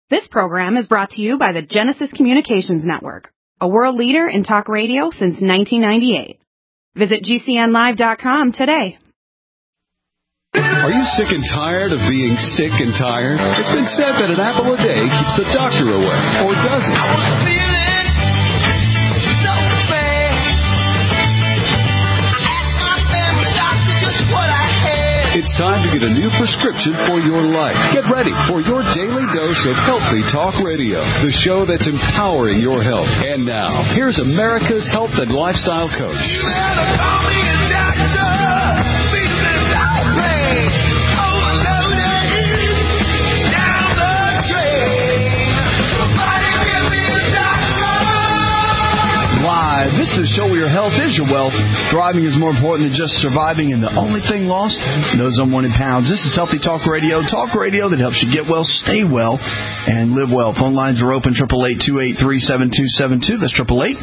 This program is brought to you by the Genesis Communications Network, a world leader in talk radio since 1998. Visit GCNlive.com today. Are you sick and tired of being sick and tired? It's been said that an apple a day keeps the doctor away, or does it? I was feeling so bad. I asked my family doctor just what I had. It's time to get a new prescription for your life. Get ready for your daily dose of Healthy Talk Radio, the show that's empowering your health. And now, here's America's health and lifestyle coach. You better call me a doctor. This is a show where your health is your wealth. Thriving is more important than just surviving, and the only thing lost, those unwanted pounds. This is Healthy Talk Radio that helps you get well, stay well, and live well. Phone lines are open, 888-283-7272. That's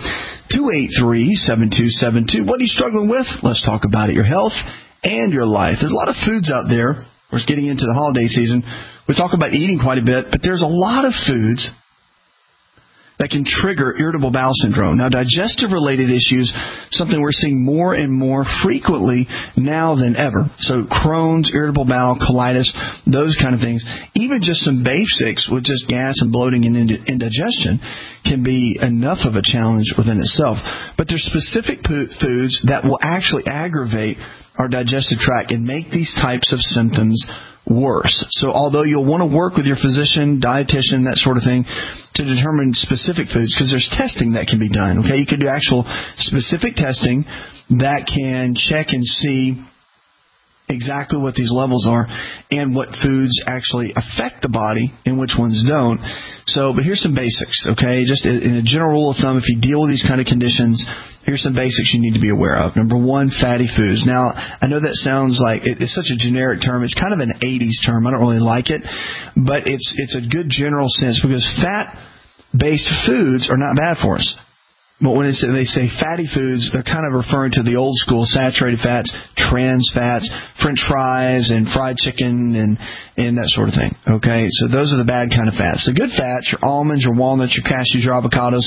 888-283-7272. What are you struggling with? Let's talk about it, your health and your life. There's a lot of foods out there. We're getting into the holiday season. We talk about eating quite a bit, but there's a lot of foods that can trigger irritable bowel syndrome. Now, digestive-related issues, something we're seeing more and more frequently now than ever. So Crohn's, irritable bowel, colitis, those kind of things. Even just some basics with just gas and bloating and indigestion can be enough of a challenge within itself. But there's specific foods that will actually aggravate our digestive tract and make these types of symptoms worse. So although you'll want to work with your physician, dietitian, that sort of thing, to determine specific foods, because there's testing that can be done. Okay, you can do actual specific testing that can check and see exactly what these levels are and what foods actually affect the body and which ones don't. So, but here's some basics, okay? Just in a general rule of thumb, if you deal with these kind of conditions, here's some basics you need to be aware of. Number one, fatty foods. Now, I know that sounds like it's such a generic term. It's kind of an 80s term. I don't really like it, but it's a good general sense because fat-based foods are not bad for us. But when they say fatty foods, they're kind of referring to the old school saturated fats, trans fats, French fries and fried chicken and that sort of thing. Okay, so those are the bad kind of fats. The good fats, your almonds, your walnuts, your cashews, your avocados,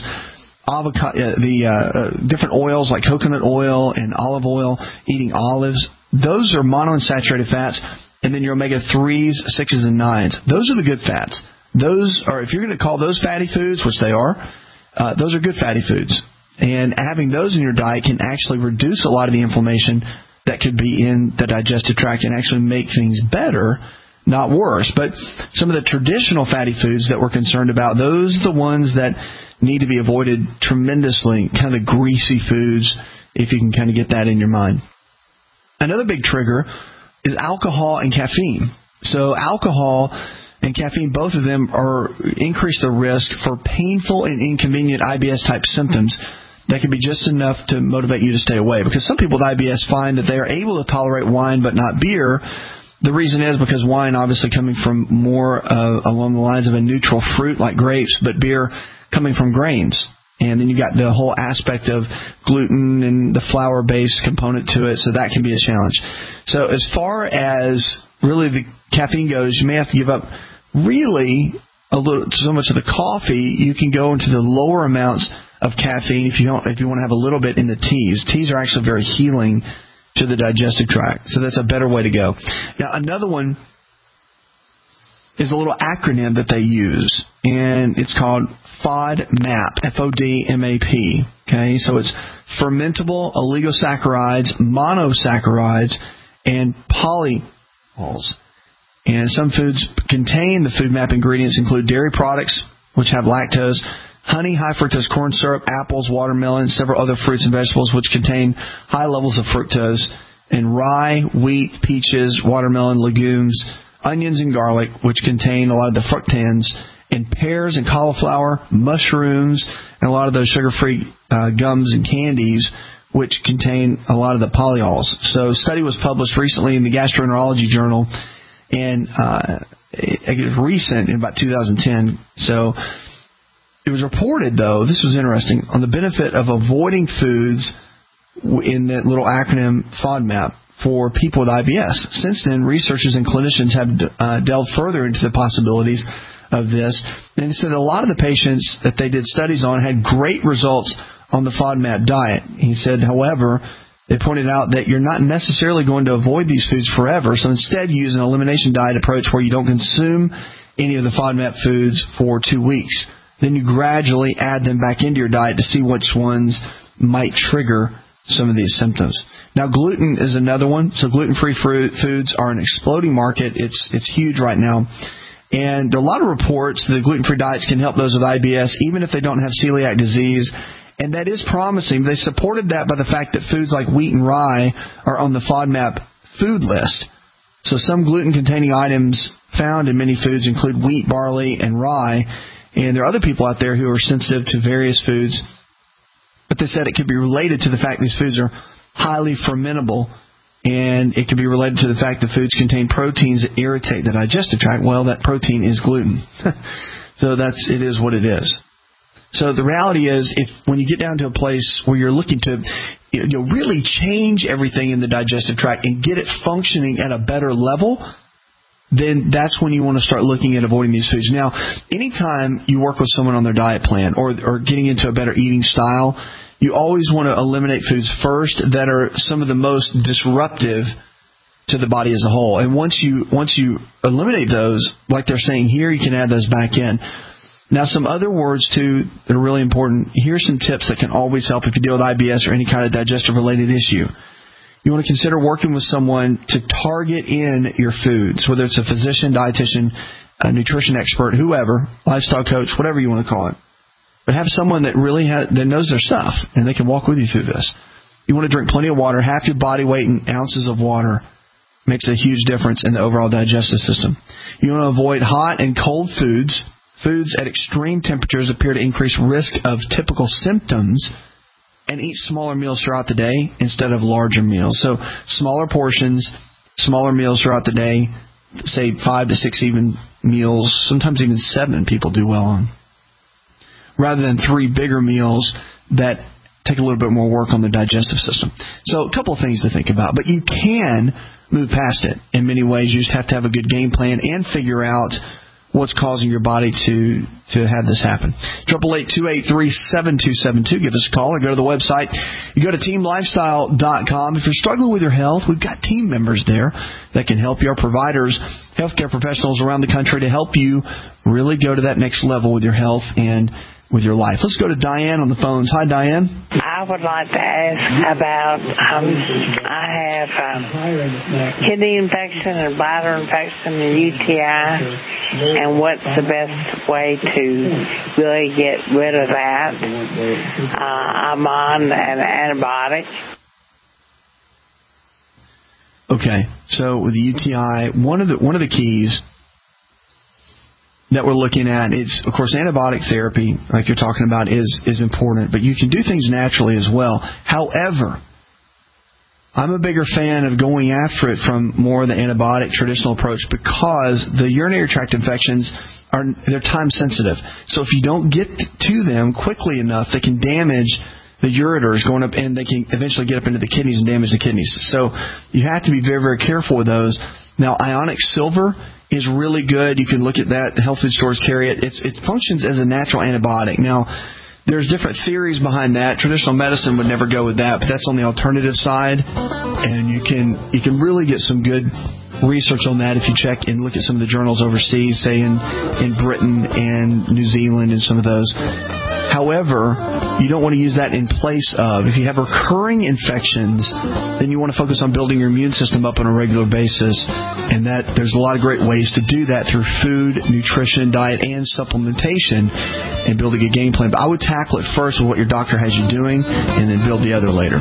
different oils like coconut oil and olive oil, eating olives. Those are monounsaturated fats. And then your omega-3s, 6s, and 9s. Those are the good fats. Those are, if you're going to call those fatty foods, which they are, those are good fatty foods. And having those in your diet can actually reduce a lot of the inflammation that could be in the digestive tract and actually make things better, not worse. But some of the traditional fatty foods that we're concerned about, those are the ones that need to be avoided tremendously, kind of greasy foods, if you can kind of get that in your mind. Another big trigger is alcohol and caffeine. So alcohol and caffeine, both of them increase the risk for painful and inconvenient IBS-type symptoms that can be just enough to motivate you to stay away. Because some people with IBS find that they are able to tolerate wine but not beer. The reason is because wine obviously coming from more along the lines of a neutral fruit like grapes, but beer coming from grains. And then you got the whole aspect of gluten and the flour-based component to it, so that can be a challenge. So as far as really the caffeine goes, you may have to give up really so much of the coffee. You can go into the lower amounts of caffeine if you want to have a little bit in the teas. Teas are actually very healing to the digestive tract, so that's a better way to go. Now, another one is a little acronym that they use, and it's called FODMAP, F-O-D-M-A-P. Okay, so it's fermentable oligosaccharides, monosaccharides, and polyols. And some foods contain the FODMAP ingredients include dairy products, which have lactose, honey, high fructose corn syrup, apples, watermelon, several other fruits and vegetables which contain high levels of fructose, and rye, wheat, peaches, watermelon, legumes, onions, and garlic, which contain a lot of the fructans, and pears and cauliflower, mushrooms, and a lot of those sugar-free gums and candies, which contain a lot of the polyols. So a study was published recently in the Gastroenterology Journal, and recent in about 2010. So it was reported, though, this was interesting, on the benefit of avoiding foods in that little acronym FODMAP for people with IBS. Since then, researchers and clinicians have delved further into the possibilities of this, And so a lot of the patients that they did studies on had great results on the FODMAP diet. He said, however, they pointed out that you're not necessarily going to avoid these foods forever. So instead, use an elimination diet approach where you don't consume any of the FODMAP foods for 2 weeks. Then you gradually add them back into your diet to see which ones might trigger some of these symptoms. Now, gluten is another one. So gluten-free foods are an exploding market. It's huge right now. And there are a lot of reports that gluten-free diets can help those with IBS, even if they don't have celiac disease. And that is promising. They supported that by the fact that foods like wheat and rye are on the FODMAP food list. So some gluten-containing items found in many foods include wheat, barley, and rye. And there are other people out there who are sensitive to various foods. But they said it could be related to the fact these foods are highly fermentable. And it could be related to the fact that foods contain proteins that irritate the digestive tract. Well, that protein is gluten. So it is what it is. So the reality is, when you get down to a place where you're looking to really change everything in the digestive tract and get it functioning at a better level, then that's when you want to start looking at avoiding these foods. Now, anytime you work with someone on their diet plan or getting into a better eating style, you always want to eliminate foods first that are some of the most disruptive to the body as a whole. And once you eliminate those, like they're saying here, you can add those back in. Now, some other words, too, that are really important. Here's some tips that can always help if you deal with IBS or any kind of digestive-related issue. You want to consider working with someone to target in your foods, whether it's a physician, dietitian, a nutrition expert, whoever, lifestyle coach, whatever you want to call it. But have someone that really that knows their stuff, and they can walk with you through this. You want to drink plenty of water. Half your body weight in ounces of water makes a huge difference in the overall digestive system. You want to avoid hot and cold foods. Foods at extreme temperatures appear to increase risk of typical symptoms, and eat smaller meals throughout the day instead of larger meals. So smaller portions, smaller meals throughout the day, say 5 to 6 even meals, sometimes even 7 people do well on, rather than 3 bigger meals that take a little bit more work on the digestive system. So a couple of things to think about, but you can move past it in many ways. You just have to have a good game plan and figure out what's causing your body to have this happen. 888-283-7272. Give us a call or go to the website. You go to teamlifestyle.com. If you're struggling with your health, we've got team members there that can help you. Our providers, healthcare professionals around the country to help you really go to that next level with your health and with your life. Let's go to Diane on the phones. Hi, Diane. I would like to ask about, I have kidney infection and bladder infection and UTI, and what's the best way to really get rid of that? I'm on an antibiotic. Okay, so with the UTI, one of the keys that we're looking at is, of course, antibiotic therapy, like you're talking about, is important, but you can do things naturally as well. However, I'm a bigger fan of going after it from more of the antibiotic traditional approach because the urinary tract infections they're time sensitive. So if you don't get to them quickly enough, they can damage the ureters going up, and they can eventually get up into the kidneys and damage the kidneys. So you have to be very, very careful with those. Now, Ionic Silver is really good. You can look at that. The health food stores carry it. It functions as a natural antibiotic. Now, there's different theories behind that. Traditional medicine would never go with that, but that's on the alternative side. And you can really get some good research on that if you check and look at some of the journals overseas, say in Britain and New Zealand and some of those. However, you don't want to use that in place of. If you have recurring infections, then you want to focus on building your immune system up on a regular basis. And that there's a lot of great ways to do that through food, nutrition, diet, and supplementation, and building a game plan. But I would tackle it first with what your doctor has you doing, and then build the other later.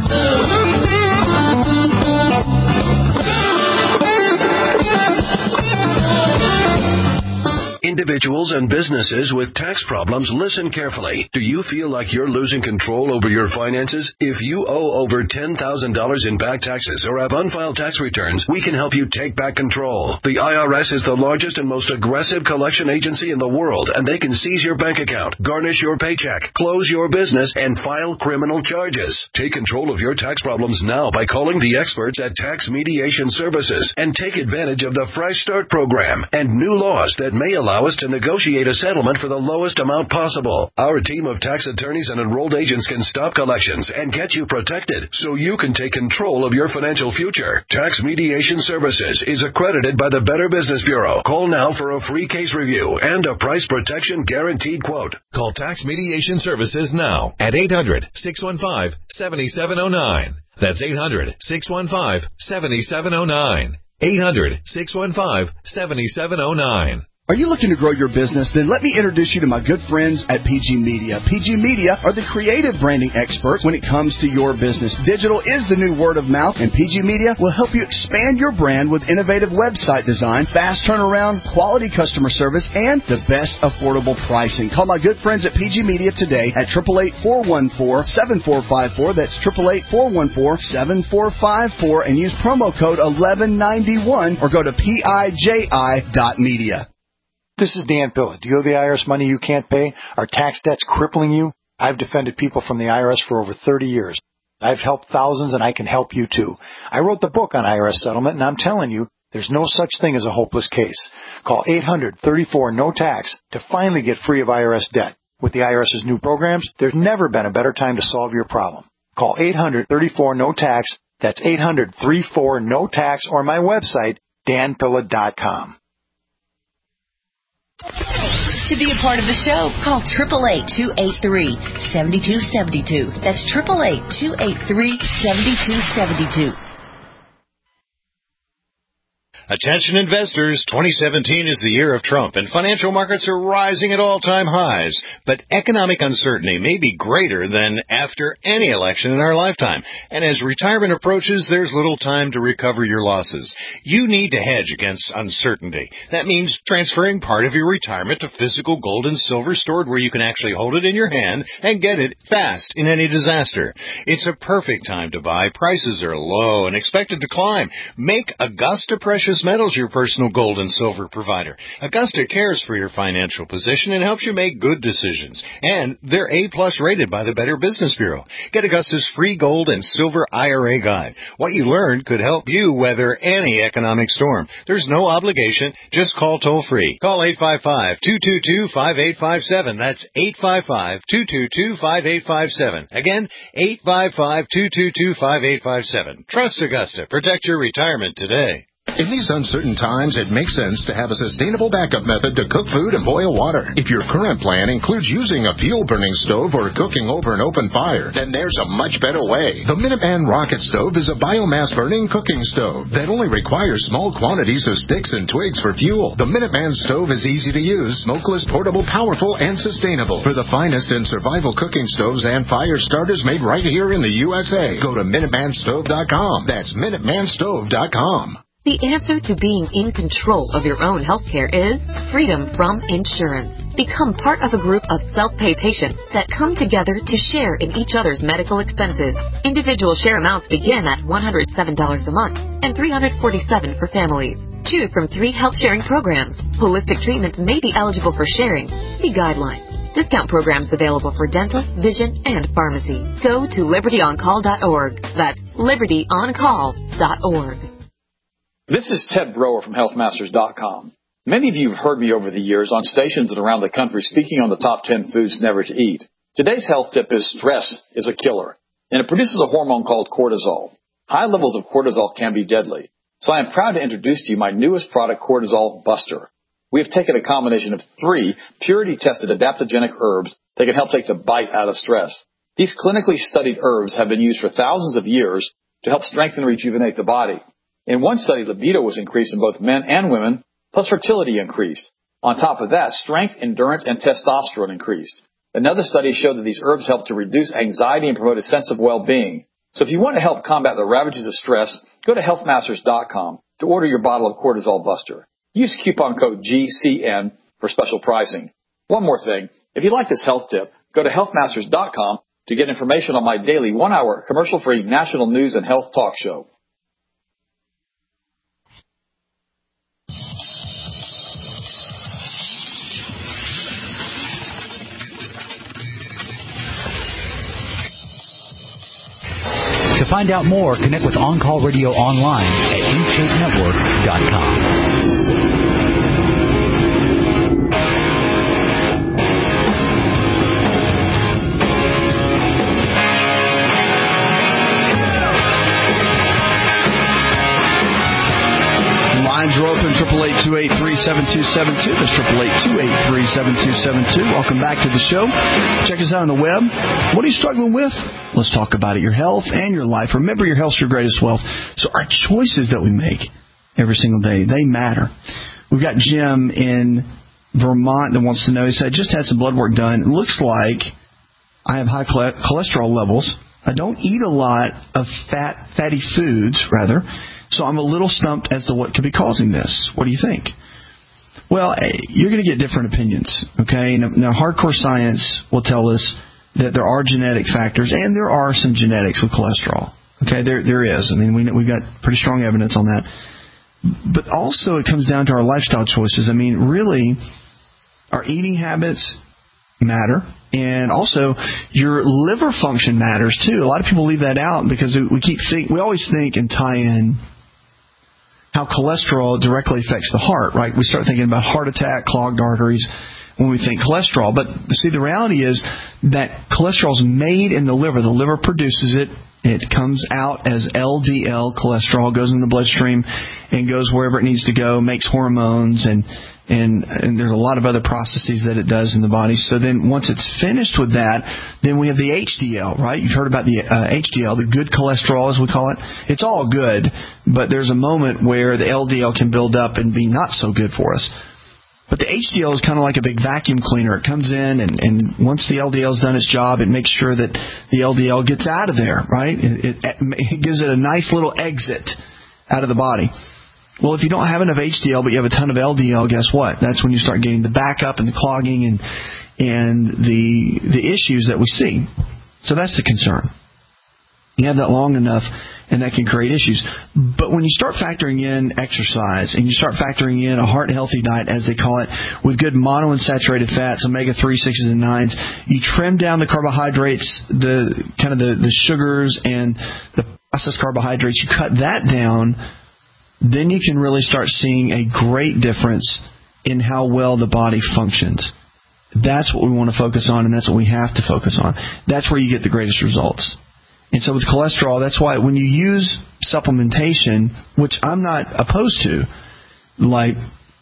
Individuals and businesses with tax problems, listen carefully. Do you feel like you're losing control over your finances? If you owe over $10,000 in back taxes or have unfiled tax returns, we can help you take back control. The IRS is the largest and most aggressive collection agency in the world, and they can seize your bank account, garnish your paycheck, close your business, and file criminal charges. Take control of your tax problems now by calling the experts at Tax Mediation Services and take advantage of the Fresh Start program and new laws that may allow us to negotiate a settlement for the lowest amount possible. Our team of tax attorneys and enrolled agents can stop collections and get you protected so you can take control of your financial future. Tax Mediation Services is accredited by the Better Business Bureau. Call now for a free case review and a price protection guaranteed quote. Call Tax Mediation Services now at 800-615-7709. That's 800-615-7709. 800-615-7709. Are you looking to grow your business? Then let me introduce you to my good friends at PG Media. PG Media are the creative branding experts when it comes to your business. Digital is the new word of mouth, and PG Media will help you expand your brand with innovative website design, fast turnaround, quality customer service, and the best affordable pricing. Call my good friends at PG Media today at 888-414-7454. That's 888-414-7454, and use promo code 1191 or go to PIJI.media. This is Dan Pilla. Do you owe the IRS money you can't pay? Are tax debts crippling you? I've defended people from the IRS for over 30 years. I've helped thousands, and I can help you too. I wrote the book on IRS settlement, and I'm telling you, there's no such thing as a hopeless case. Call 800-34-NO-TAX to finally get free of IRS debt. With the IRS's new programs, there's never been a better time to solve your problem. Call 800-34-NO-TAX. That's 800-34-NO-TAX, or my website, danpilla.com. To be a part of the show, call 888-283-7272. That's 888-283-7272. Attention investors, 2017 is the year of Trump, and financial markets are rising at all-time highs. But economic uncertainty may be greater than after any election in our lifetime. And as retirement approaches, there's little time to recover your losses. You need to hedge against uncertainty. That means transferring part of your retirement to physical gold and silver stored where you can actually hold it in your hand and get it fast in any disaster. It's a perfect time to buy. Prices are low and expected to climb. Make Augusta Precious Metals your personal gold and silver provider. Augusta cares for your financial position and helps you make good decisions. And they're A-plus rated by the Better Business Bureau. Get Augusta's free gold and silver IRA guide. What you learned could help you weather any economic storm. There's no obligation. Just call toll-free. Call 855-222-5857. That's 855-222-5857. Again, 855-222-5857. Trust Augusta. Protect your retirement today. In these uncertain times, it makes sense to have a sustainable backup method to cook food and boil water. If your current plan includes using a fuel-burning stove or cooking over an open fire, then there's a much better way. The Minuteman Rocket Stove is a biomass-burning cooking stove that only requires small quantities of sticks and twigs for fuel. The Minuteman Stove is easy to use, smokeless, portable, powerful, and sustainable. For the finest in survival cooking stoves and fire starters made right here in the USA, go to MinutemanStove.com. That's MinutemanStove.com. The answer to being in control of your own healthcare is freedom from insurance. Become part of a group of self-pay patients that come together to share in each other's medical expenses. Individual share amounts begin at $107 a month and $347 for families. Choose from 3 health-sharing programs. Holistic treatments may be eligible for sharing. See guidelines. Discount programs available for dental, vision, and pharmacy. Go to libertyoncall.org. That's libertyoncall.org. This is Ted Brower from HealthMasters.com. Many of you have heard me over the years on stations and around the country speaking on the top 10 foods never to eat. Today's health tip is stress is a killer, and it produces a hormone called cortisol. High levels of cortisol can be deadly. So I am proud to introduce to you my newest product, Cortisol Buster. We have taken a combination of 3 purity-tested adaptogenic herbs that can help take the bite out of stress. These clinically studied herbs have been used for thousands of years to help strengthen and rejuvenate the body. In one study, libido was increased in both men and women, plus fertility increased. On top of that, strength, endurance, and testosterone increased. Another study showed that these herbs help to reduce anxiety and promote a sense of well-being. So if you want to help combat the ravages of stress, go to healthmasters.com to order your bottle of Cortisol Buster. Use coupon code GCN for special pricing. One more thing, if you like this health tip, go to healthmasters.com to get information on my daily 1-hour commercial-free national news and health talk show. To find out more, connect with On Call Radio online at eChasenetwork.com. 888-283-7272. That's 888-283-7272. Welcome back to the show. Check us out on the web. What are you struggling with? Let's talk about it. Your health and your life. Remember, your health's your greatest wealth. So our choices that we make every single day, they matter. We've got Jim in Vermont that wants to know. He said, just had some blood work done. It looks like I have high cholesterol levels. I don't eat a lot of fatty foods, rather. So I'm a little stumped as to what could be causing this. What do you think? Well, you're going to get different opinions, okay? Now, hardcore science will tell us that there are genetic factors, and there are some genetics with cholesterol. Okay, there is. I mean, we've got pretty strong evidence on that. But also it comes down to our lifestyle choices. I mean, really, our eating habits matter, and also your liver function matters too. A lot of people leave that out because we always think and tie in how cholesterol directly affects the heart, right? We start thinking about heart attack, clogged arteries when we think cholesterol. But see, the reality is that cholesterol is made in the liver. The liver produces it. It comes out as LDL cholesterol, goes in the bloodstream and goes wherever it needs to go, makes hormones, and there's a lot of other processes that it does in the body. So then once it's finished with that, then we have the HDL, right? You've heard about the HDL, the good cholesterol as we call it. It's all good, but there's a moment where the LDL can build up and be not so good for us. But the HDL is kind of like a big vacuum cleaner. It comes in, and once the LDL's done its job, it makes sure that the LDL gets out of there, right? It gives it a nice little exit out of the body. Well, if you don't have enough HDL, but you have a ton of LDL, guess what? That's when you start getting the backup and the clogging and the issues that we see. So that's the concern. You have that long enough, and that can create issues. But when you start factoring in exercise and you start factoring in a heart-healthy diet, as they call it, with good monounsaturated fats, omega-3, 6s, and 9s, you trim down the carbohydrates, the sugars and the processed carbohydrates, you cut that down, then you can really start seeing a great difference in how well the body functions. That's what we want to focus on, and that's what we have to focus on. That's where you get the greatest results. And so with cholesterol, that's why when you use supplementation, which I'm not opposed to, like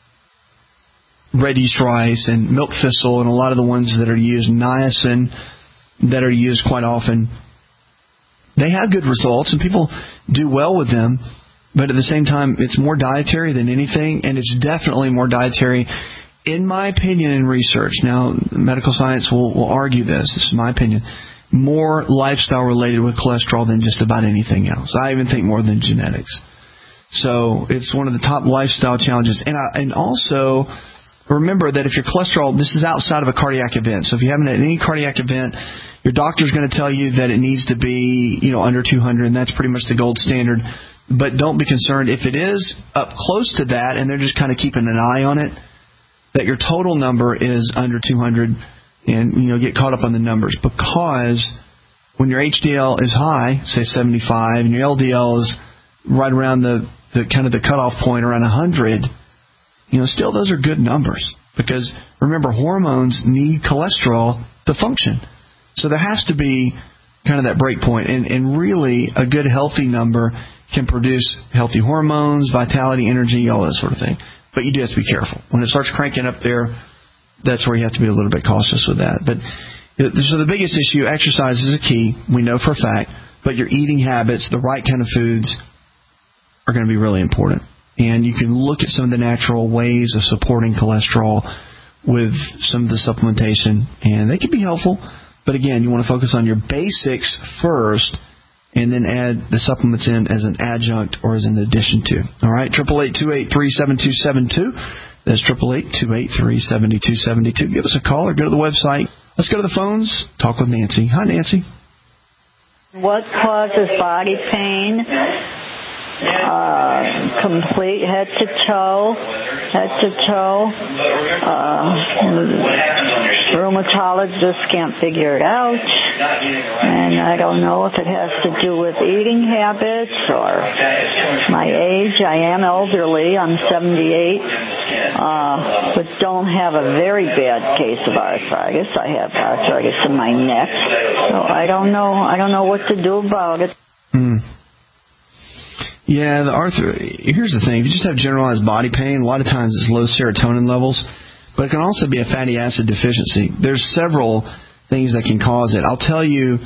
red yeast rice and milk thistle and a lot of the ones that are used, niacin, that are used quite often, they have good results and people do well with them. But at the same time, it's more dietary than anything, and it's definitely more dietary, in my opinion, in research. Now, medical science will argue this. This is my opinion. More lifestyle related with cholesterol than just about anything else. I even think more than genetics. So it's one of the top lifestyle challenges. And also, remember that if your cholesterol, this is outside of a cardiac event. So if you haven't had any cardiac event, your doctor's going to tell you that it needs to be, under 200, and that's pretty much the gold standard. But don't be concerned if it is up close to that, and they're just kind of keeping an eye on it, that your total number is under 200. And, get caught up on the numbers, because when your HDL is high, say 75, and your LDL is right around the kind of the cutoff point around 100, still those are good numbers, because remember, hormones need cholesterol to function. So there has to be kind of that break point, and really a good healthy number can produce healthy hormones, vitality, energy, all that sort of thing. But you do have to be careful. When it starts cranking up there, that's where you have to be a little bit cautious with that. But so the biggest issue, exercise is a key. We know for a fact. But your eating habits, the right kind of foods, are going to be really important. And you can look at some of the natural ways of supporting cholesterol with some of the supplementation, and they can be helpful. But again, you want to focus on your basics first, and then add the supplements in as an adjunct or as an addition to. All right, 888-283-7272. That's 888-283-7272. Give us a call or go to the website. Let's go to the phones. Talk with Nancy. Hi, Nancy. What causes body pain? Complete head to toe. Rheumatologist can't figure it out, and I don't know if it has to do with eating habits or my age. I am elderly. I'm 78, but don't have a very bad case of arthritis. I have arthritis in my neck, so I don't know what to do about it. Yeah, here's the thing. If you just have generalized body pain, a lot of times it's low serotonin levels, but it can also be a fatty acid deficiency. There's several things that can cause it. I'll tell you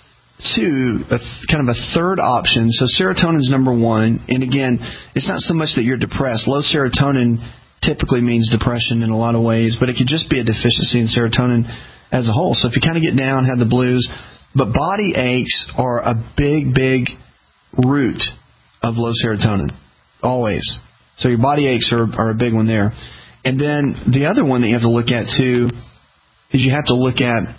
kind of a third option. So serotonin's number one, and again, it's not so much that you're depressed. Low serotonin typically means depression in a lot of ways, but it could just be a deficiency in serotonin as a whole. So if you kind of get down, have the blues, but body aches are a big, big root of low serotonin, always. So your body aches are a big one there. And then the other one that you have to look at, too, is you have to look at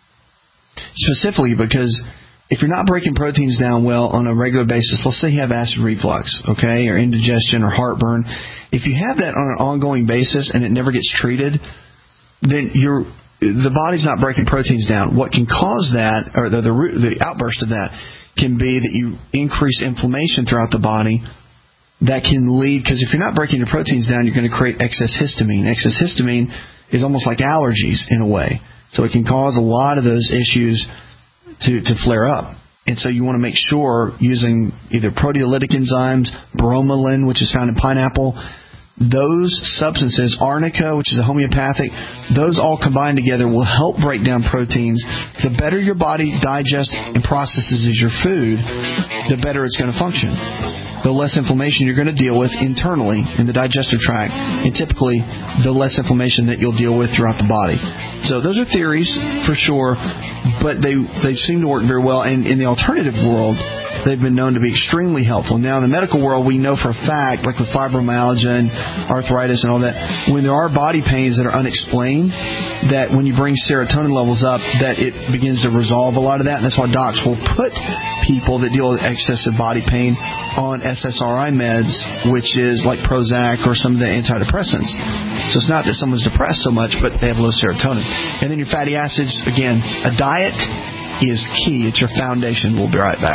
specifically because if you're not breaking proteins down well on a regular basis, let's say you have acid reflux, okay, or indigestion or heartburn, if you have that on an ongoing basis and it never gets treated, then the body's not breaking proteins down. What can cause that, or the outburst of that, can be that you increase inflammation throughout the body. That can lead, because if you're not breaking your proteins down, you're going to create excess histamine. Excess histamine is almost like allergies in a way. So it can cause a lot of those issues to flare up. And so you want to make sure using either proteolytic enzymes, bromelain, which is found in pineapple, those substances, arnica, which is a homeopathic, those all combined together will help break down proteins. The better your body digests and processes your food, the better it's going to function. The less inflammation you're going to deal with internally in the digestive tract, and typically the less inflammation that you'll deal with throughout the body. So those are theories for sure, but they seem to work very well. And in the alternative world, they've been known to be extremely helpful. Now, in the medical world, we know for a fact, like with fibromyalgia and arthritis and all that, when there are body pains that are unexplained, that when you bring serotonin levels up, that it begins to resolve a lot of that. And that's why docs will put people that deal with excessive body pain on SSRI meds, which is like Prozac or some of the antidepressants. So it's not that someone's depressed so much, but they have low serotonin. And then your fatty acids, again, a diet is key. It's your foundation. We'll be right back.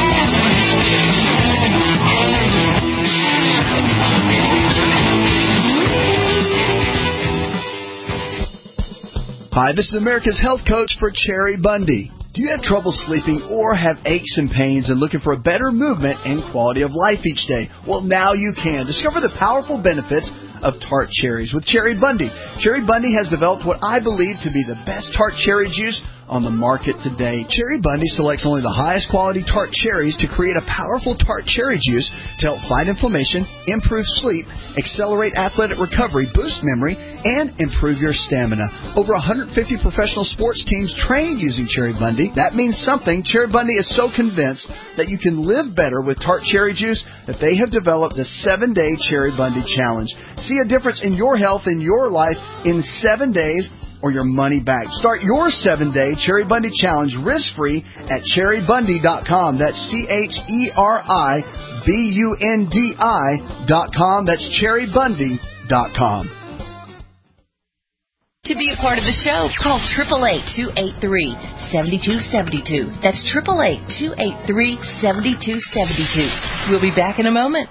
Hi, this is America's Health Coach for Cherry Bundy. Do you have trouble sleeping or have aches and pains and looking for a better movement and quality of life each day? Well, now you can. Discover the powerful benefits of tart cherries with Cherry Bundy. Cherry Bundy has developed what I believe to be the best tart cherry juice on the market today. Cherry Bundy selects only the highest quality tart cherries to create a powerful tart cherry juice to help fight inflammation, improve sleep, accelerate athletic recovery, boost memory, and improve your stamina. Over 150 professional sports teams trained using Cherry Bundy. That means something. Cherry Bundy is so convinced that you can live better with tart cherry juice that they have developed the 7-Day Cherry Bundy Challenge. See a difference in your health and your life in 7 days or your money back. Start your 7-Day Cherry Bundy Challenge risk-free at cherrybundy.com. That's CHERIBUNDI.com. That's cherrybundy.com. To be a part of the show, call 888-283-7272. That's 888-283-7272. We'll be back in a moment.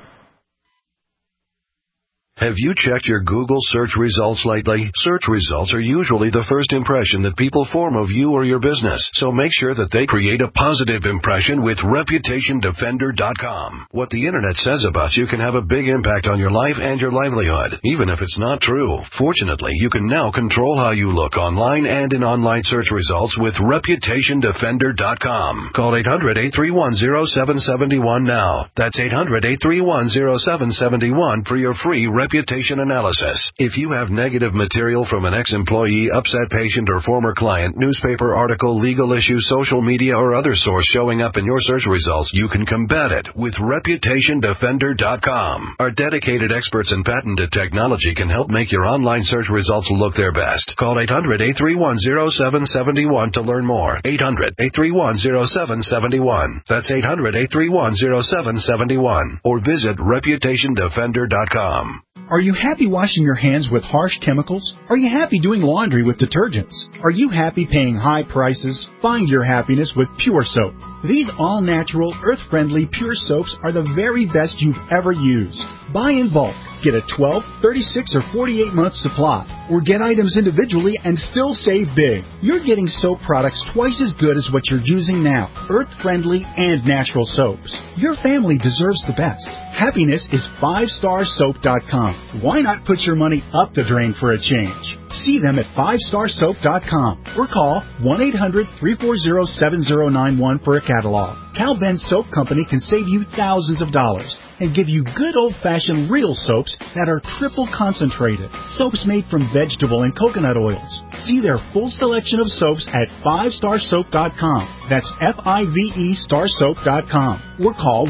Have you checked your Google search results lately? Search results are usually the first impression that people form of you or your business, so make sure that they create a positive impression with ReputationDefender.com. What the Internet says about you can have a big impact on your life and your livelihood, even if it's not true. Fortunately, you can now control how you look online and in online search results with ReputationDefender.com. Call 800-831-0771 now. That's 800-831-0771 for your free reputation analysis. If you have negative material from an ex-employee, upset patient, or former client, newspaper article, legal issue, social media, or other source showing up in your search results, you can combat it with ReputationDefender.com. Our dedicated experts in patented technology can help make your online search results look their best. Call 800-831-0771 to learn more. 800-831-0771. That's 800-831-0771. Or visit ReputationDefender.com. Are you happy washing your hands with harsh chemicals? Are you happy doing laundry with detergents? Are you happy paying high prices? Find your happiness with Pure Soap. These all-natural, earth-friendly Pure Soaps are the very best you've ever used. Buy in bulk. Get a 12, 36, or 48-month supply. Or get items individually and still save big. You're getting soap products twice as good as what you're using now. Earth-friendly and natural soaps. Your family deserves the best. Happiness is 5starsoap.com. Why not put your money up the drain for a change? See them at 5starsoap.com or call 1-800-340-7091 for a catalog. Cal Ben Soap Company can save you thousands of dollars and give you good old-fashioned real soaps that are triple concentrated. Soaps made from vegetable and coconut oils. See their full selection of soaps at 5starsoap.com. That's F-I-V-E starsoap.com. Or call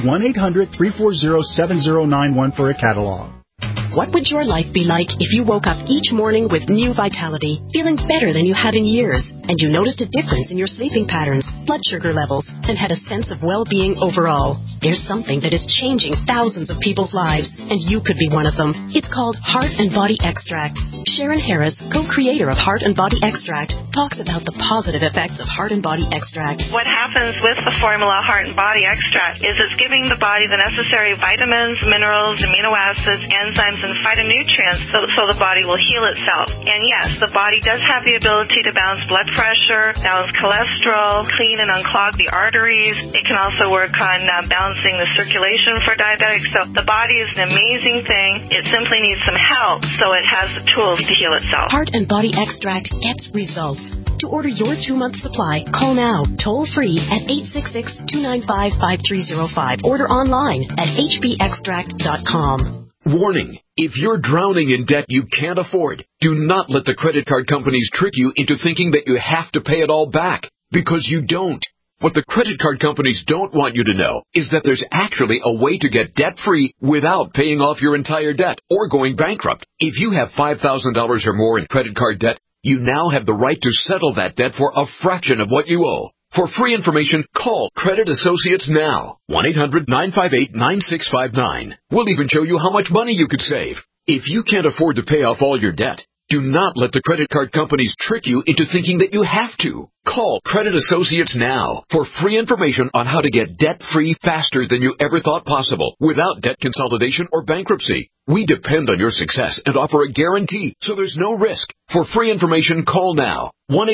1-800-340-7091 for a catalog. What would your life be like if you woke up each morning with new vitality, feeling better than you have in years, and you noticed a difference in your sleeping patterns, blood sugar levels, and had a sense of well-being overall? There's something that is changing thousands of people's lives, and you could be one of them. It's called Heart and Body Extract. Sharon Harris, co-creator of Heart and Body Extract, talks about the positive effects of Heart and Body Extract. What happens with the formula Heart and Body Extract is it's giving the body the necessary vitamins, minerals, amino acids, enzymes, and phytonutrients so the body will heal itself. And yes, the body does have the ability to balance blood pressure, balance cholesterol, clean and unclog the arteries. It can also work on balancing the circulation for diabetics. So the body is an amazing thing. It simply needs some help so it has the tools to heal itself. Heart and Body Extract gets results. To order your 2-month supply, call now, toll-free at 866-295-5305. Order online at hbextract.com. Warning, if you're drowning in debt you can't afford, do not let the credit card companies trick you into thinking that you have to pay it all back, because you don't. What the credit card companies don't want you to know is that there's actually a way to get debt-free without paying off your entire debt or going bankrupt. If you have $5,000 or more in credit card debt, you now have the right to settle that debt for a fraction of what you owe. For free information, call Credit Associates now. 1-800-958-9659. We'll even show you how much money you could save. If you can't afford to pay off all your debt, do not let the credit card companies trick you into thinking that you have to. Call Credit Associates now for free information on how to get debt-free faster than you ever thought possible without debt consolidation or bankruptcy. We depend on your success and offer a guarantee, so there's no risk. For free information, call now.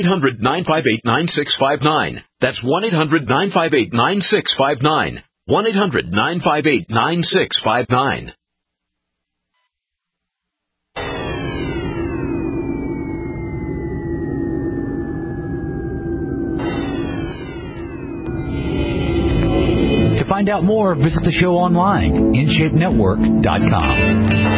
1-800-958-9659. That's 1-800-958-9659. 1-800-958-9659. To find out more, visit the show online, InShapeNetwork.com.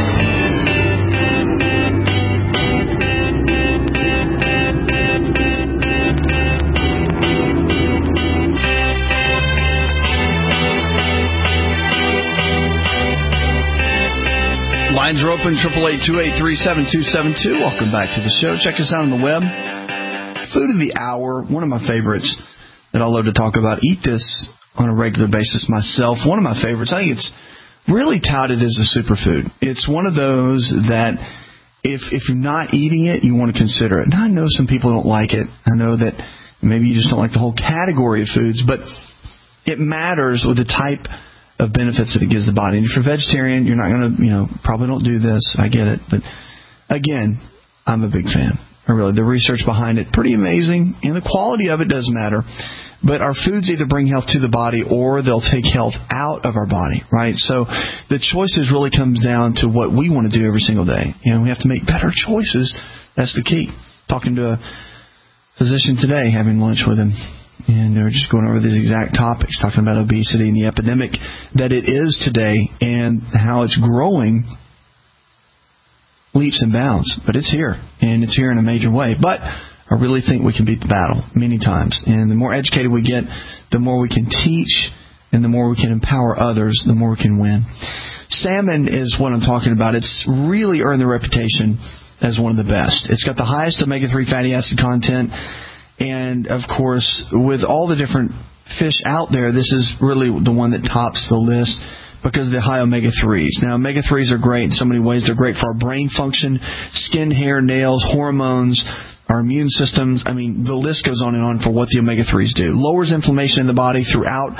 Lines are open, 888-283-7272. Welcome back to the show. Check us out on the web. Food of the hour, one of my favorites that I love to talk about. Eat this on a regular basis myself. One of my favorites. I think it's really touted as a superfood. It's one of those that if you're not eating it, you want to consider it. Now, I know some people don't like it. I know that maybe you just don't like the whole category of foods, but it matters with the type of benefits that it gives the body. And if you're a vegetarian, you're not going to, probably don't do this. I get it. But again, I'm a big fan. Really, the research behind it, pretty amazing. And the quality of it does matter. But our foods either bring health to the body or they'll take health out of our body, right? So the choices really comes down to what we want to do every single day. We have to make better choices. That's the key. Talking to a physician today, having lunch with him. And they were just going over these exact topics, talking about obesity and the epidemic that it is today and how it's growing leaps and bounds. But it's here, and it's here in a major way. But I really think we can beat the battle many times. And the more educated we get, the more we can teach, and the more we can empower others, the more we can win. Salmon is what I'm talking about. It's really earned the reputation as one of the best. It's got the highest omega-3 fatty acid content. And, of course, with all the different fish out there, this is really the one that tops the list because of the high omega-3s. Now, omega-3s are great in so many ways. They're great for our brain function, skin, hair, nails, hormones, our immune systems. I mean, the list goes on and on for what the omega-3s do. Lowers inflammation in the body throughout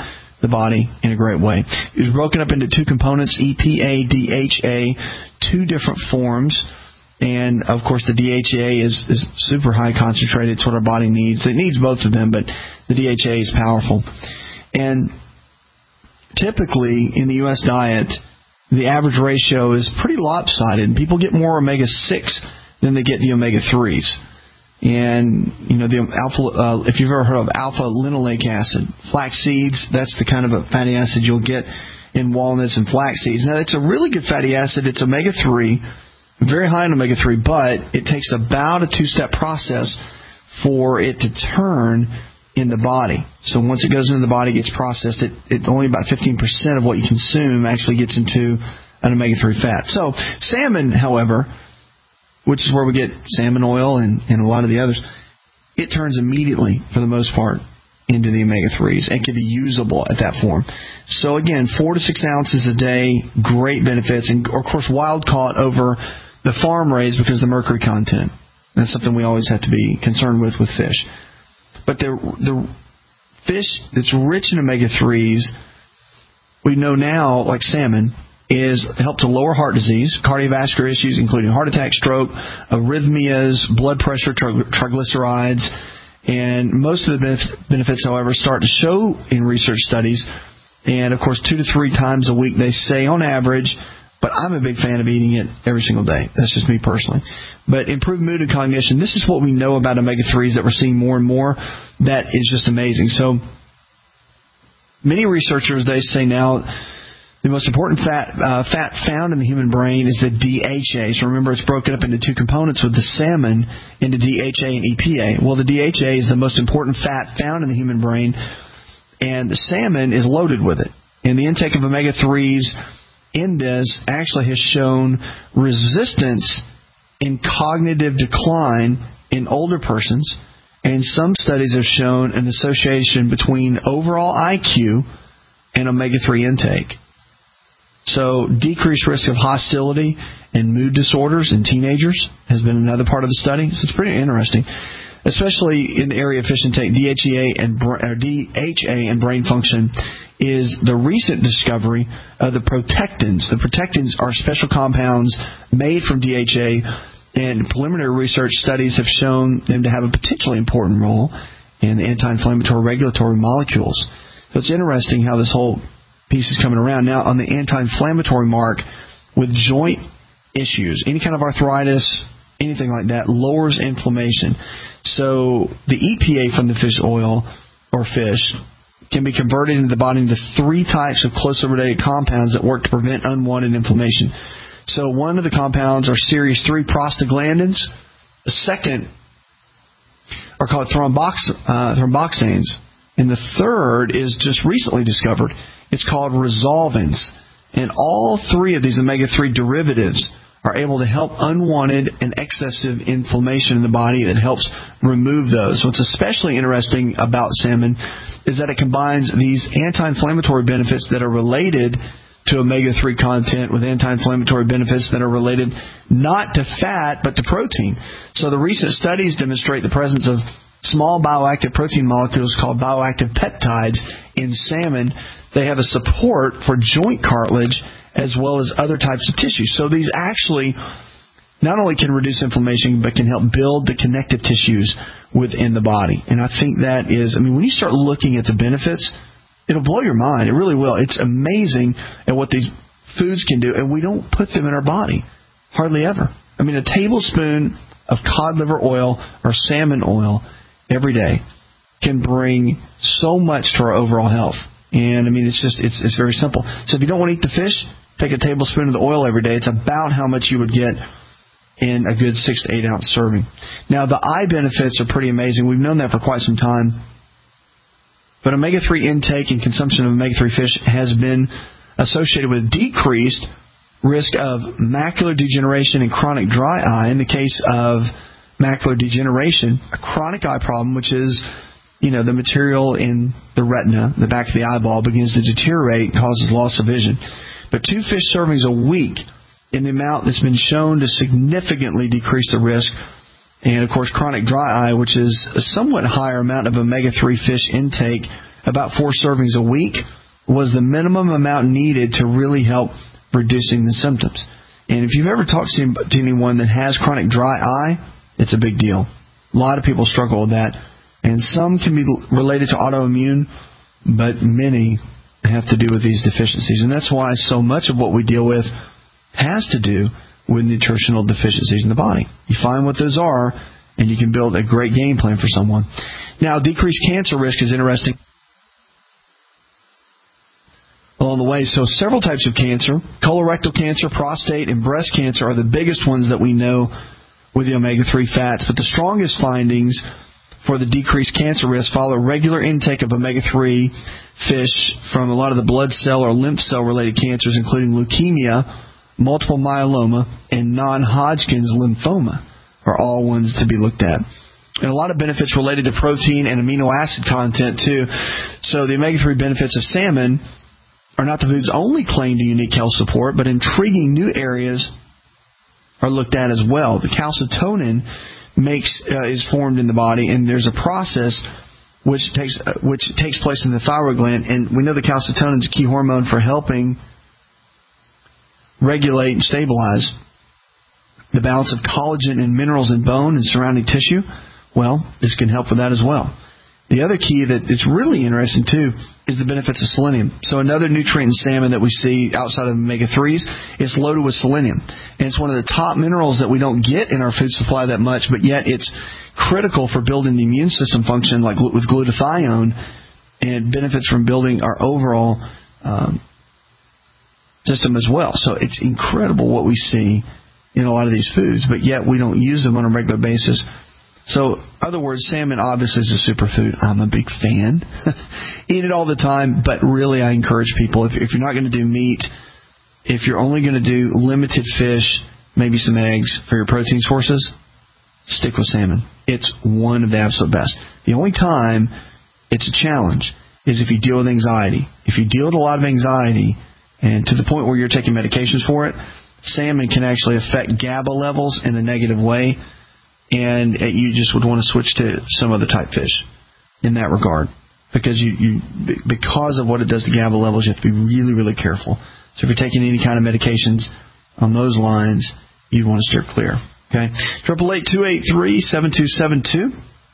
the body in a great way. It was broken up into two components, EPA, DHA, two different forms. And, of course, the DHA is super high concentrated. It's what our body needs. It needs both of them, but the DHA is powerful. And typically in the U.S. diet, the average ratio is pretty lopsided. People get more omega-6 than they get the omega-3s. And, the alpha, if you've ever heard of alpha-linoleic acid, flax seeds, that's the kind of a fatty acid you'll get in walnuts and flax seeds. Now, it's a really good fatty acid. It's omega-3, very high in omega-3, but it takes about a two-step process for it to turn in the body. So once it goes into the body, it gets processed. It only about 15% of what you consume actually gets into an omega-3 fat. So salmon, however, which is where we get salmon oil and a lot of the others, it turns immediately, for the most part, into the omega-3s and can be usable at that form. So again, 4 to 6 ounces a day, great benefits, and of course wild caught over the farm raised because of the mercury content. That's something we always have to be concerned with fish. But the fish that's rich in omega-3s, we know now, like salmon, is help to lower heart disease, cardiovascular issues, including heart attack, stroke, arrhythmias, blood pressure, triglycerides, and most of the benefits, however, start to show in research studies. And, of course, 2 to 3 times a week, they say on average, but I'm a big fan of eating it every single day. That's just me personally. But improved mood and cognition, this is what we know about omega-3s that we're seeing more and more. That is just amazing. So many researchers, they say now the most important fat found in the human brain is the DHA. So remember, it's broken up into two components with the salmon into DHA and EPA. Well, the DHA is the most important fat found in the human brain, and the salmon is loaded with it. And the intake of omega-3s in this actually has shown resistance in cognitive decline in older persons, and some studies have shown an association between overall IQ and omega-3 intake. So decreased risk of hostility and mood disorders in teenagers has been another part of the study. So it's pretty interesting, especially in the area of fish intake. DHA and brain function is the recent discovery of the protectins. The protectins are special compounds made from DHA, and preliminary research studies have shown them to have a potentially important role in the anti-inflammatory regulatory molecules. So it's interesting how this whole piece is coming around. Now, on the anti-inflammatory mark, with joint issues, any kind of arthritis, anything like that, lowers inflammation. So the EPA from the fish oil or fish can be converted into the body into 3 types of closely related compounds that work to prevent unwanted inflammation. So one of the compounds are series 3 prostaglandins. The second are called thromboxanes. And the third is just recently discovered. It's called resolvins. And all 3 of these omega-3 derivatives are able to help unwanted and excessive inflammation in the body that helps remove those. So what's especially interesting about salmon is that it combines these anti-inflammatory benefits that are related to omega-3 content with anti-inflammatory benefits that are related not to fat but to protein. So the recent studies demonstrate the presence of small bioactive protein molecules called bioactive peptides in salmon. They have a support for joint cartilage as well as other types of tissues. So these actually not only can reduce inflammation, but can help build the connective tissues within the body. And I think that is, when you start looking at the benefits, it'll blow your mind. It really will. It's amazing at what these foods can do, and we don't put them in our body. Hardly ever. A tablespoon of cod liver oil or salmon oil every day can bring so much to our overall health. And it's very simple. So if you don't want to eat the fish, take a tablespoon of the oil every day. It's about how much you would get in a good 6 to 8 ounce serving. Now the eye benefits are pretty amazing. We've known that for quite some time. But omega-3 intake and consumption of omega-3 fish has been associated with decreased risk of macular degeneration and chronic dry eye. In the case of macular degeneration, a chronic eye problem, which is the material in the retina, the back of the eyeball, begins to deteriorate and causes loss of vision. But 2 fish servings a week in the amount that's been shown to significantly decrease the risk. And, of course, chronic dry eye, which is a somewhat higher amount of omega-3 fish intake, about 4 servings a week, was the minimum amount needed to really help reducing the symptoms. And if you've ever talked to anyone that has chronic dry eye, it's a big deal. A lot of people struggle with that. And some can be related to autoimmune, but many have to do with these deficiencies. And that's why so much of what we deal with has to do with nutritional deficiencies in the body. You find what those are, and you can build a great game plan for someone. Now, decreased cancer risk is interesting along the way. So several types of cancer, colorectal cancer, prostate, and breast cancer are the biggest ones that we know with the omega-3 fats. But the strongest findings for the decreased cancer risk follow regular intake of omega-3 fish from a lot of the blood cell or lymph cell related cancers, including leukemia, multiple myeloma, and non-Hodgkin's lymphoma are all ones to be looked at. And a lot of benefits related to protein and amino acid content, too. So the omega-3 benefits of salmon are not the food's only claim to unique health support, but intriguing new areas are looked at as well. The calcitonin is formed in the body, and there's a process which takes place in the thyroid gland. And we know the calcitonin is a key hormone for helping regulate and stabilize the balance of collagen and minerals in bone and surrounding tissue. Well, this can help with that as well. The other key that is really interesting, too, is the benefits of selenium. So another nutrient in salmon that we see outside of omega-3s is loaded with selenium. And it's one of the top minerals that we don't get in our food supply that much, but yet it's critical for building the immune system function, like with glutathione, and benefits from building our overall system as well. So it's incredible what we see in a lot of these foods, but yet we don't use them on a regular basis. So, in other words, salmon obviously is a superfood. I'm a big fan. Eat it all the time, but really I encourage people, if you're not going to do meat, if you're only going to do limited fish, maybe some eggs for your protein sources, stick with salmon. It's one of the absolute best. The only time it's a challenge is if you deal with anxiety. If you deal with a lot of anxiety, and to the point where you're taking medications for it, salmon can actually affect GABA levels in a negative way, and you just would want to switch to some other type fish in that regard. Because because of what it does to GABA levels, you have to be really, really careful. So if you're taking any kind of medications on those lines, you want to steer clear. Okay? 888-283-7272.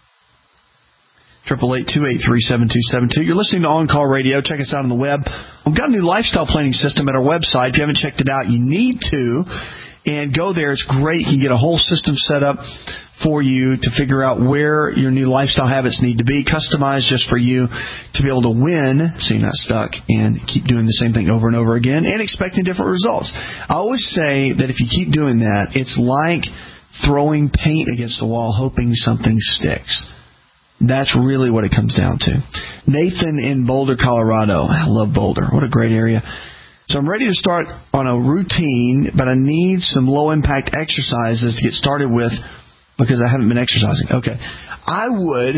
888-283-7272. You're listening to On Call Radio. Check us out on the web. We've got a new lifestyle planning system at our website. If you haven't checked it out, you need to. And go there. It's great. You can get a whole system set up for you to figure out where your new lifestyle habits need to be, customized just for you to be able to win so you're not stuck and keep doing the same thing over and over again and expecting different results. I always say that if you keep doing that, it's like throwing paint against the wall hoping something sticks. That's really what it comes down to. Nathan in Boulder, Colorado. I love Boulder. What a great area. So I'm ready to start on a routine, but I need some low-impact exercises to get started with because I haven't been exercising. Okay. I would,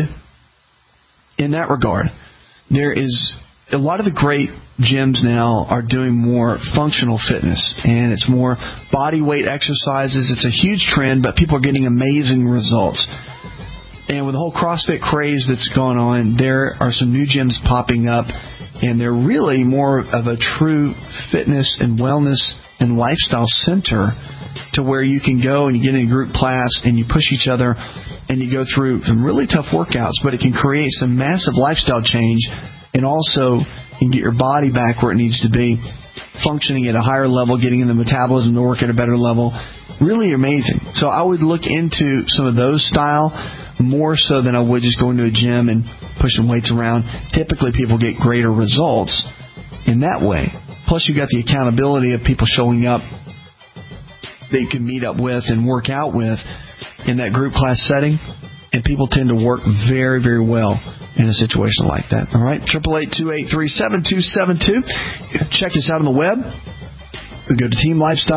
in that regard, there is a lot of the great gyms now are doing more functional fitness, and it's more body weight exercises. It's a huge trend, but people are getting amazing results. And with the whole CrossFit craze that's going on, there are some new gyms popping up, and they're really more of a true fitness and wellness and lifestyle center to where you can go and you get in a group class and you push each other and you go through some really tough workouts, but it can create some massive lifestyle change and also you can get your body back where it needs to be, functioning at a higher level, getting in the metabolism to work at a better level. Really amazing. So I would look into some of those style more so than I would just going to a gym and pushing weights around. Typically, people get greater results in that way. Plus, you got the accountability of people showing up that you can meet up with and work out with in that group class setting. And people tend to work very, very well in a situation like that. All right? 888-283-7272. Check us out on the web. Go to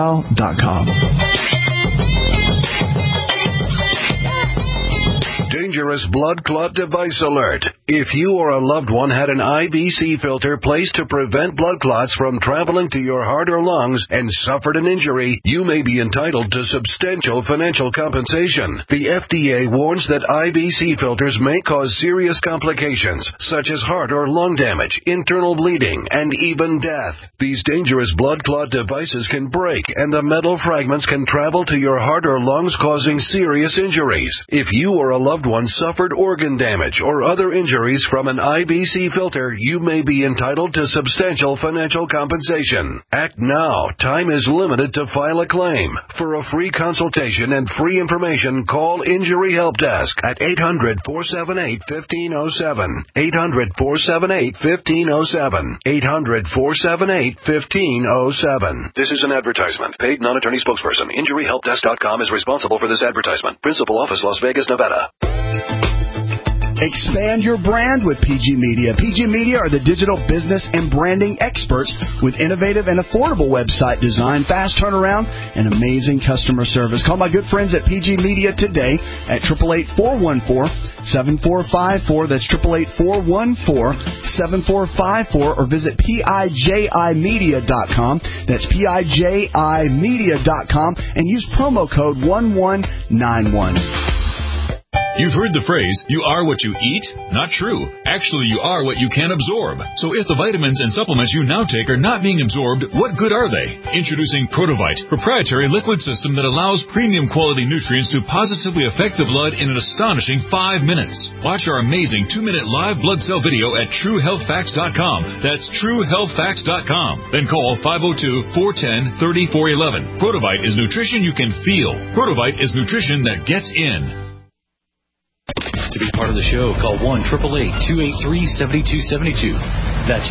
teamlifestyle.com. dangerous blood clot device alert. If you or a loved one had an IBC filter placed to prevent blood clots from traveling to your heart or lungs and suffered an injury, you may be entitled to substantial financial compensation. The FDA warns that IBC filters may cause serious complications, such as heart or lung damage, internal bleeding, and even death. These dangerous blood clot devices can break, and the metal fragments can travel to your heart or lungs, causing serious injuries. If you or a loved one suffered organ damage or other injuries from an IBC filter, you may be entitled to substantial financial compensation. Act now. Time is limited to file a claim. For a free consultation and free information, call Injury Help Desk at 800-478-1507. 800-478-1507. 800-478-1507. This is an advertisement. Paid non-attorney spokesperson. InjuryHelpDesk.com is responsible for this advertisement. Principal office, Las Vegas, Nevada. Expand your brand with PG Media. PG Media are the digital business and branding experts with innovative and affordable website design, fast turnaround, and amazing customer service. Call my good friends at PG Media today at 888-414-7454. That's 888-414-7454, or visit PIJImedia.com. That's PIJImedia.com, and use promo code 1191. You've heard the phrase, you are what you eat? Not true. Actually, you are what you can absorb. So if the vitamins and supplements you now take are not being absorbed, what good are they? Introducing Protovite, proprietary liquid system that allows premium quality nutrients to positively affect the blood in an astonishing 5 minutes. Watch our amazing 2-minute live blood cell video at TrueHealthFacts.com. That's TrueHealthFacts.com. Then call 502-410-3411. Protovite is nutrition you can feel. Protovite is nutrition that gets in. To be part of the show, call 1-888-283-7272. That's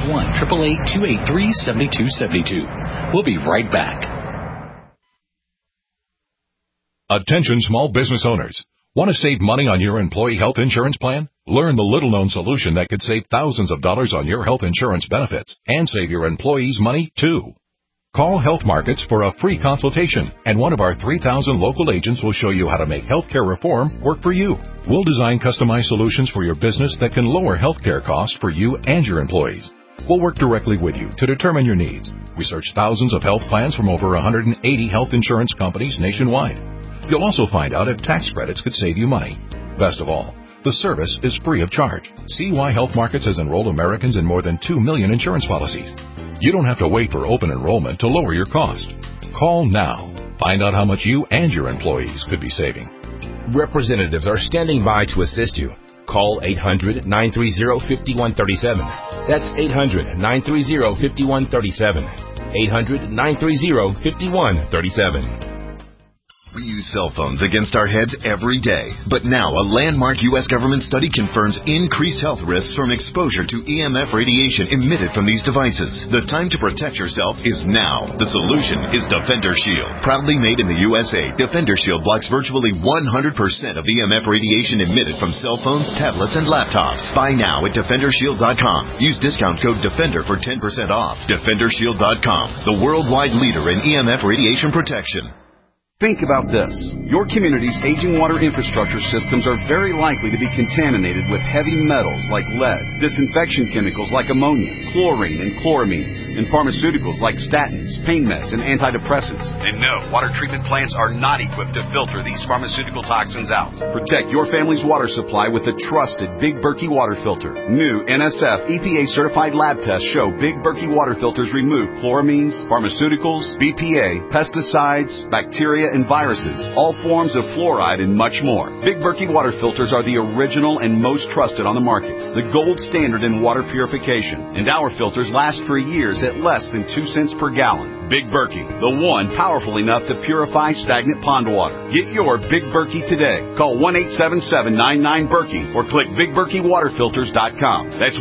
1-888-283-7272. We'll be right back. Attention small business owners. Want to save money on your employee health insurance plan? Learn the little-known solution that could save thousands of dollars on your health insurance benefits and save your employees money, too. Call Health Markets for a free consultation, and one of our 3,000 local agents will show you how to make healthcare reform work for you. We'll design customized solutions for your business that can lower healthcare costs for you and your employees. We'll work directly with you to determine your needs. Research thousands of health plans from over 180 health insurance companies nationwide. You'll also find out if tax credits could save you money. Best of all, the service is free of charge. See why Health Markets has enrolled Americans in more than 2 million insurance policies. You don't have to wait for open enrollment to lower your cost. Call now. Find out how much you and your employees could be saving. Representatives are standing by to assist you. Call 800-930-5137. That's 800-930-5137. 800-930-5137. We use cell phones against our heads every day. But now a landmark U.S. government study confirms increased health risks from exposure to EMF radiation emitted from these devices. The time to protect yourself is now. The solution is Defender Shield. Proudly made in the USA, Defender Shield blocks virtually 100% of EMF radiation emitted from cell phones, tablets, and laptops. Buy now at DefenderShield.com. Use discount code DEFENDER for 10% off. DefenderShield.com, the worldwide leader in EMF radiation protection. Think about this. Your community's aging water infrastructure systems are very likely to be contaminated with heavy metals like lead, disinfection chemicals like ammonia, chlorine and chloramines, and pharmaceuticals like statins, pain meds, and antidepressants. And no, water treatment plants are not equipped to filter these pharmaceutical toxins out. Protect your family's water supply with the trusted Big Berkey water filter. New NSF EPA-certified lab tests show Big Berkey water filters remove chloramines, pharmaceuticals, BPA, pesticides, bacteria, and viruses, all forms of fluoride, and much more. Big Berkey water filters are the original and most trusted on the market, the gold standard in water purification, and our filters last for years at less than 2 cents per gallon. Big Berkey, the one powerful enough to purify stagnant pond water. Get your Big Berkey today. Call 1-877-99-BERKEY or click BigBerkeyWaterFilters.com. That's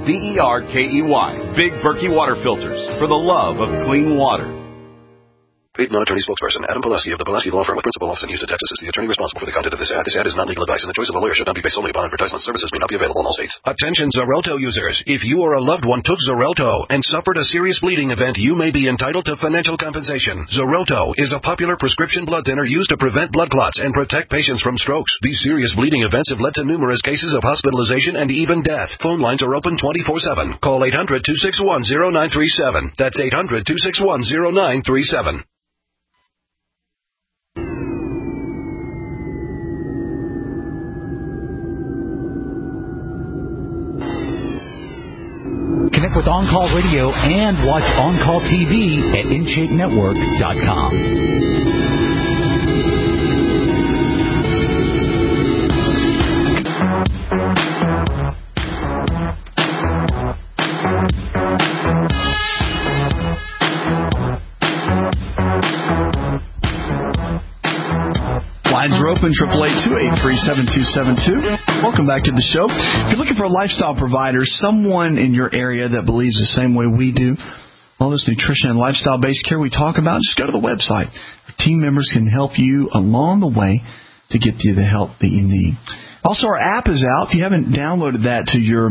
1-877-99-BERKEY. Big Berkey Water Filters, for the love of clean water. Paid non-attorney spokesperson Adam Pulaski of the Pulaski Law Firm with principal office in Houston, Texas is the attorney responsible for the content of this ad. This ad is not legal advice, and the choice of a lawyer should not be based solely upon advertisement. Services may not be available in all states. Attention Xarelto users. If you or a loved one took Xarelto and suffered a serious bleeding event, you may be entitled to financial compensation. Xarelto is a popular prescription blood thinner used to prevent blood clots and protect patients from strokes. These serious bleeding events have led to numerous cases of hospitalization and even death. Phone lines are open 24/7. Call 800-261-0937. That's 800-261-0937. Connect with On Call Radio and watch On Call TV at InShapeNetwork.com. Lines are open, 888-283-7272. Welcome back to the show. If you're looking for a lifestyle provider, someone in your area that believes the same way we do, all this nutrition and lifestyle-based care we talk about, just go to the website. Our team members can help you along the way to get you the help that you need. Also, our app is out. If you haven't downloaded that to your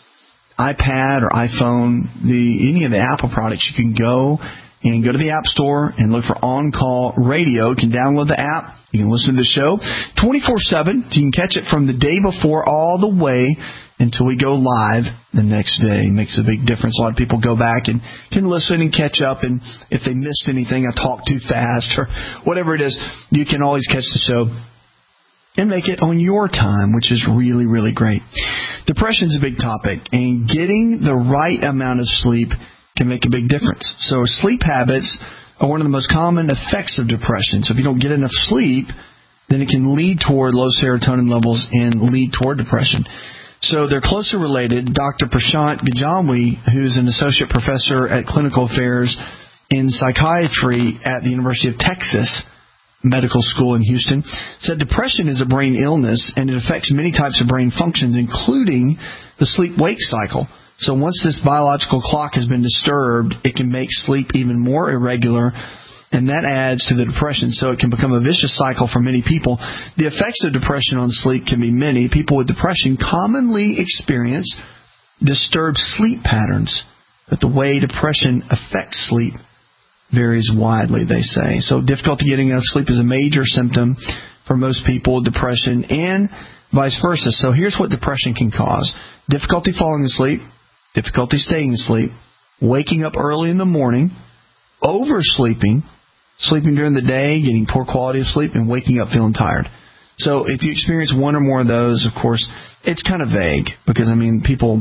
iPad or iPhone, any of the Apple products, you can go and go to the App Store and look for On Call Radio. You can download the app. You can listen to the show 24/7. You can catch it from the day before all the way until we go live the next day. It makes a big difference. A lot of people go back and can listen and catch up. And if they missed anything, I talked too fast or whatever it is, you can always catch the show and make it on your time, which is really, really great. Depression is a big topic, and getting the right amount of sleep can make a big difference. So sleep habits are one of the most common effects of depression. So if you don't get enough sleep, then it can lead toward low serotonin levels and lead toward depression. So they're closely related. Dr. Prashant Gajamwi, who's an associate professor at clinical affairs in psychiatry at the University of Texas Medical School in Houston, said depression is a brain illness and it affects many types of brain functions, including the sleep-wake cycle. So once this biological clock has been disturbed, it can make sleep even more irregular, and that adds to the depression. So it can become a vicious cycle for many people. The effects of depression on sleep can be many. People with depression commonly experience disturbed sleep patterns, but the way depression affects sleep varies widely, they say. So difficulty getting enough sleep is a major symptom for most people with depression, and vice versa. So here's what depression can cause: difficulty falling asleep, difficulty staying asleep, waking up early in the morning, oversleeping, sleeping during the day, getting poor quality of sleep, and waking up feeling tired. So if you experience one or more of those, of course, it's kind of vague because, people,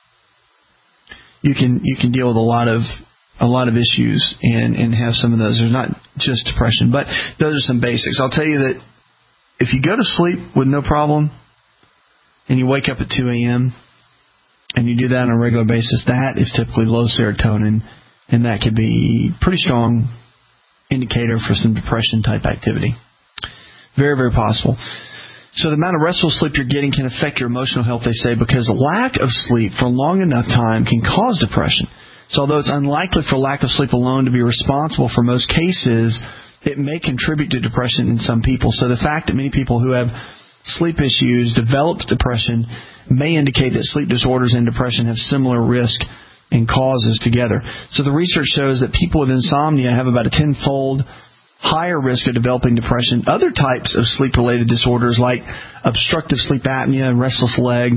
you can deal with a lot of issues and have some of those. There's not just depression, but those are some basics. I'll tell you that if you go to sleep with no problem and you wake up at 2 a.m., and you do that on a regular basis, that is typically low serotonin, and that could be a pretty strong indicator for some depression-type activity. Very, very possible. So the amount of restful sleep you're getting can affect your emotional health, they say, because lack of sleep for long enough time can cause depression. So although it's unlikely for lack of sleep alone to be responsible for most cases, it may contribute to depression in some people. So the fact that many people who have sleep issues develop depression may indicate that sleep disorders and depression have similar risk and causes together. So the research shows that people with insomnia have about a 10-fold higher risk of developing depression. Other types of sleep-related disorders like obstructive sleep apnea and restless leg,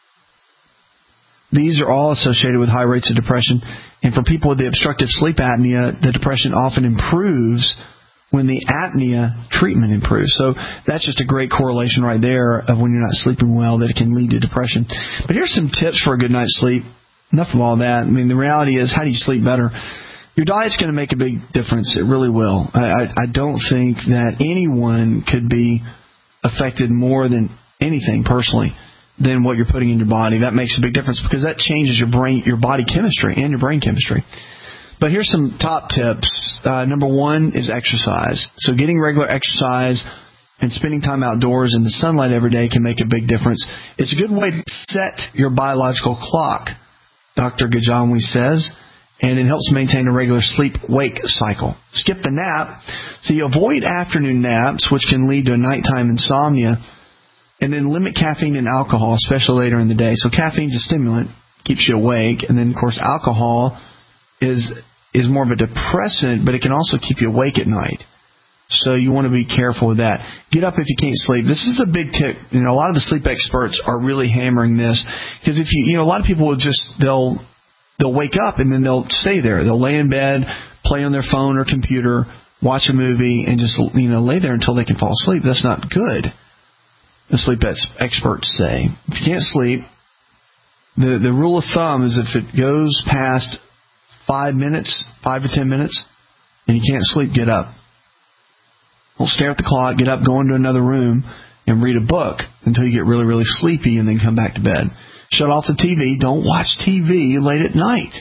these are all associated with high rates of depression. And for people with the obstructive sleep apnea, the depression often improves when the apnea treatment improves. So that's just a great correlation right there of when you're not sleeping well, that it can lead to depression. But here's some tips for a good night's sleep. Enough of all that. The reality is, how do you sleep better? Your diet's going to make a big difference. It really will. I don't think that anyone could be affected more than anything personally than what you're putting in your body. That makes a big difference because that changes your body chemistry and your brain chemistry. But here's some top tips. Number one is exercise. So getting regular exercise and spending time outdoors in the sunlight every day can make a big difference. It's a good way to set your biological clock, Dr. Gajamwi says. and it helps maintain a regular sleep-wake cycle. Skip the nap. So you avoid afternoon naps, which can lead to a nighttime insomnia, and then limit caffeine and alcohol, especially later in the day. So caffeine's a stimulant, keeps you awake, and then, of course, alcohol is more of a depressant, but it can also keep you awake at night. So you want to be careful with that. Get up if you can't sleep. This is a big tip. A lot of the sleep experts are really hammering this, because if a lot of people will they'll wake up and then they'll stay there. They'll lay in bed, play on their phone or computer, watch a movie, and just lay there until they can fall asleep. That's not good, the sleep experts say. If you can't sleep, the rule of thumb is if it goes past 5 to 10 minutes, and you can't sleep, get up. Don't stare at the clock, get up, go into another room, and read a book until you get really, really sleepy, and then come back to bed. Shut off the TV. Don't watch TV late at night.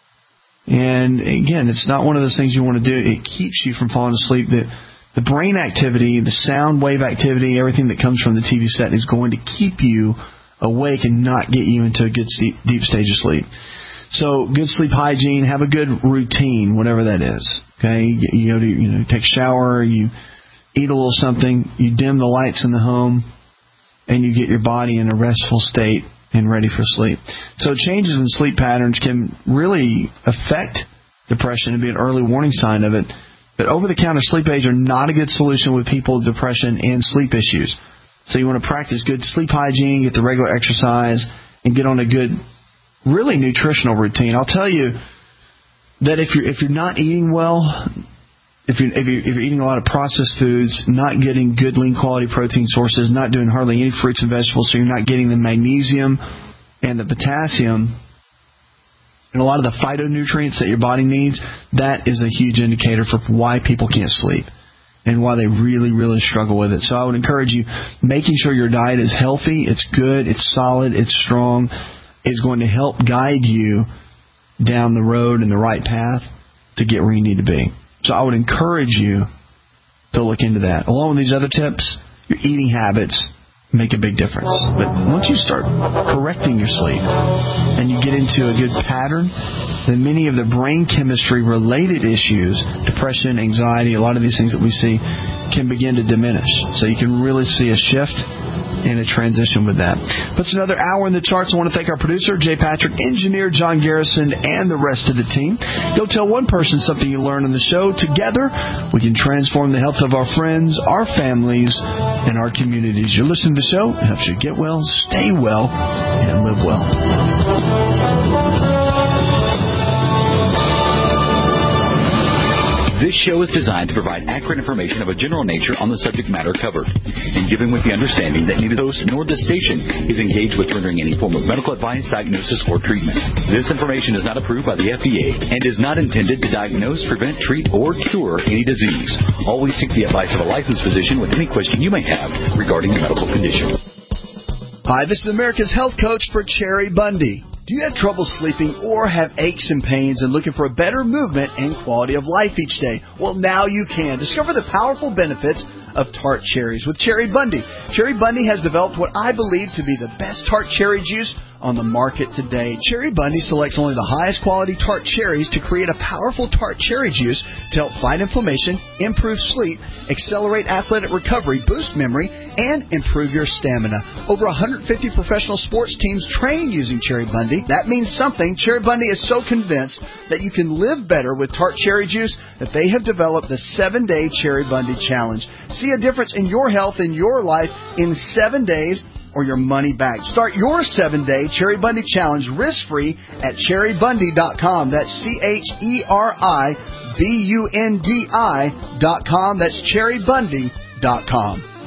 And again, it's not one of those things you want to do. It keeps you from falling asleep. The brain activity, the sound wave activity, everything that comes from the TV set is going to keep you awake and not get you into a good deep stage of sleep. So good sleep hygiene, have a good routine, whatever that is. Okay, you go to take a shower, you eat a little something, you dim the lights in the home, and you get your body in a restful state and ready for sleep. So changes in sleep patterns can really affect depression and be an early warning sign of it. But over-the-counter sleep aids are not a good solution with people with depression and sleep issues. So you want to practice good sleep hygiene, get the regular exercise, and get on a good, really nutritional routine. I'll tell you that if you're not eating well, if you're eating a lot of processed foods, not getting good lean quality protein sources, not doing hardly any fruits and vegetables, so you're not getting the magnesium and the potassium and a lot of the phytonutrients that your body needs, that is a huge indicator for why people can't sleep and why they really, really struggle with it. So I would encourage you, making sure your diet is healthy, it's good, it's solid, it's strong, is going to help guide you down the road and the right path to get where you need to be. So I would encourage you to look into that. Along with these other tips, your eating habits make a big difference. But once you start correcting your sleep and you get into a good pattern, then many of the brain chemistry related issues, depression, anxiety, a lot of these things that we see can begin to diminish. So you can really see a shift and a transition with that. Puts another hour in the charts. I want to thank our producer, Jay Patrick, engineer John Garrison, and the rest of the team. Go tell one person something you learned on the show. Together, we can transform the health of our friends, our families, and our communities. You're listening to the show. It helps you get well, stay well, and live well. This show is designed to provide accurate information of a general nature on the subject matter covered, and given with the understanding that neither the host nor the station is engaged with rendering any form of medical advice, diagnosis, or treatment. This information is not approved by the FDA and is not intended to diagnose, prevent, treat, or cure any disease. Always seek the advice of a licensed physician with any question you may have regarding a medical condition. Hi, this is America's Health Coach for Cherry Bundy. Do you have trouble sleeping or have aches and pains and looking for a better movement and quality of life each day? Well, now you can. Discover the powerful benefits of tart cherries with Cherry Bundy. Cherry Bundy has developed what I believe to be the best tart cherry juice on the market today. Cherry Bundy selects only the highest quality tart cherries to create a powerful tart cherry juice to help fight inflammation, improve sleep, accelerate athletic recovery, boost memory, and improve your stamina. Over 150 professional sports teams train using Cherry Bundy. That means something. Cherry Bundy is so convinced that you can live better with tart cherry juice that they have developed the 7-Day Cherry Bundy Challenge. See a difference in your health and your life in 7 days or your money back. Start your 7-Day Cherry Bundy Challenge risk-free at cherrybundy.com. That's CherryBundi.com. That's cherrybundy.com.